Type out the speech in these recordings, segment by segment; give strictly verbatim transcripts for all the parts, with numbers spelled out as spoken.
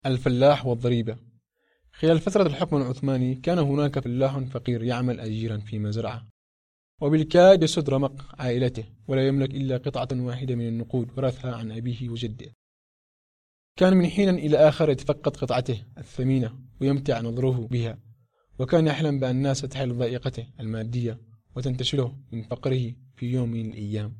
الفلاح والضريبة. خلال فترة الحكم العثماني كان هناك فلاح فقير يعمل أجيرا في مزرعة، وبالكاد يسد رمق عائلته، ولا يملك إلا قطعة واحدة من النقود ورثها عن أبيه وجده. كان من حين إلى آخر يتفقد قطعته الثمينة ويمتع نظره بها، وكان يحلم بأن الناس تحل ضائقته المادية وتنتشله من فقره في يوم من الأيام،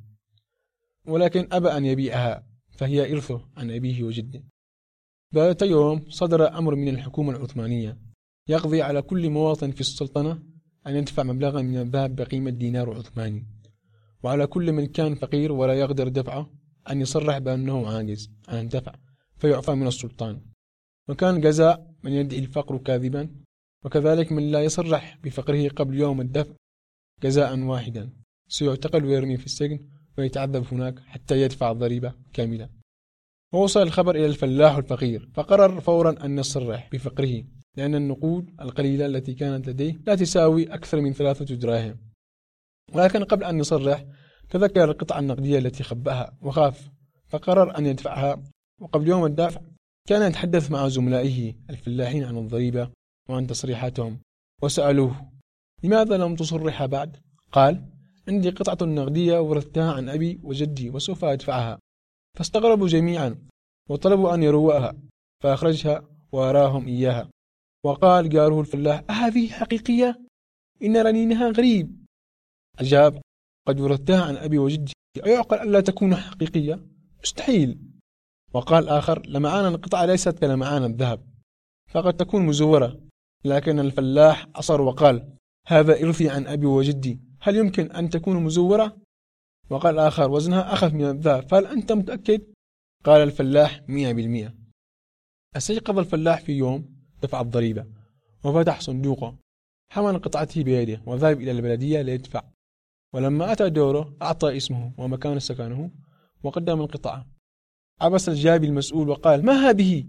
ولكن أبى أن يبيعها، فهي إرثه عن أبيه وجده. ذات يوم صدر أمر من الحكومة العثمانية يقضي على كل مواطن في السلطنة أن يدفع مبلغا من الذهب بقيمة دينار عثماني، وعلى كل من كان فقير ولا يقدر دفعه أن يصرح بأنه عاجز عن الدفع فيعفى من السلطان، وكان جزاء من يدعي الفقر كاذبا، وكذلك من لا يصرح بفقره قبل يوم الدفع جزاء واحدا، سيعتقل ويرمي في السجن ويتعذب هناك حتى يدفع الضريبة كاملة. ووصل الخبر إلى الفلاح الفقير، فقرر فورا أن يصرح بفقره، لأن النقود القليلة التي كانت لديه لا تساوي أكثر من ثلاثة دراهم. ولكن قبل أن يصرح تذكر القطعة النقدية التي خبأها وخاف، فقرر أن يدفعها. وقبل يوم الدفع كان يتحدث مع زملائه الفلاحين عن الضريبة وعن تصريحاتهم، وسألوه: لماذا لم تصرح بعد؟ قال: عندي قطعة نقدية ورثتها عن أبي وجدي وسوف أدفعها. فاستغربوا جميعا وطلبوا أن يروها، فأخرجها وأراهم إياها، وقال جاره الفلاح: أهذه حقيقية؟ إن رنينها غريب. أجاب: قد ورثتها عن أبي وجدي، أيعقل ألا تكون حقيقية؟ مستحيل. وقال آخر: لمعان القطعة ليست كلمعان الذهب، فقد تكون مزورة. لكن الفلاح أصر وقال: هذا إرثي عن أبي وجدي، هل يمكن أن تكون مزورة؟ وقال آخر: وزنها أخف من الذهب، فهل أنت متأكد؟ قال الفلاح: مئة بالمئة. استيقظ الفلاح في يوم دفع الضريبة، وفتح صندوقه، حمل قطعته بيده وذهب إلى البلدية ليدفع. ولما أتى دوره أعطى اسمه ومكان سكنه وقدم القطعة. عبس الجابي المسؤول وقال: ما هذه؟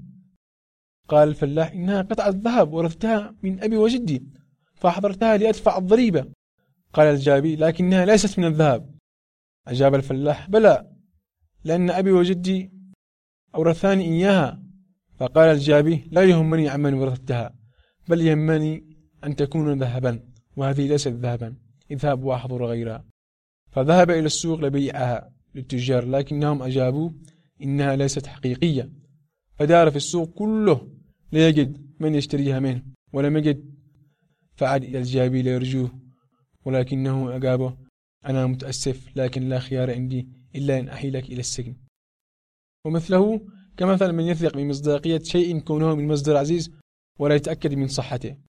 قال الفلاح: إنها قطعة ذهب ورثتها من أبي وجدي، فأحضرتها لأدفع الضريبة. قال الجابي: لكنها ليست من الذهب. أجاب الفلاح: بلى، لأن أبي وجدي أورثاني إياها. فقال الجابي: لا يهمني عمن ورثتها، بل يهمني أن تكون ذهبا، وهذه ليست ذهبا، اذهب وأحضر غيرها. فذهب إلى السوق لبيعها للتجار، لكنهم أجابوا: إنها ليست حقيقية. فدار في السوق كله ليجد من يشتريها منه، ولم يجد، فعاد إلى الجابي ليرجوه، ولكنه أجابه: أنا متأسف، لكن لا خيار عندي إلا أن أحيلك إلى السجن. ومثله كمثل من يثق بمصداقية شيء كونه من مصدر عزيز ولا يتأكد من صحته.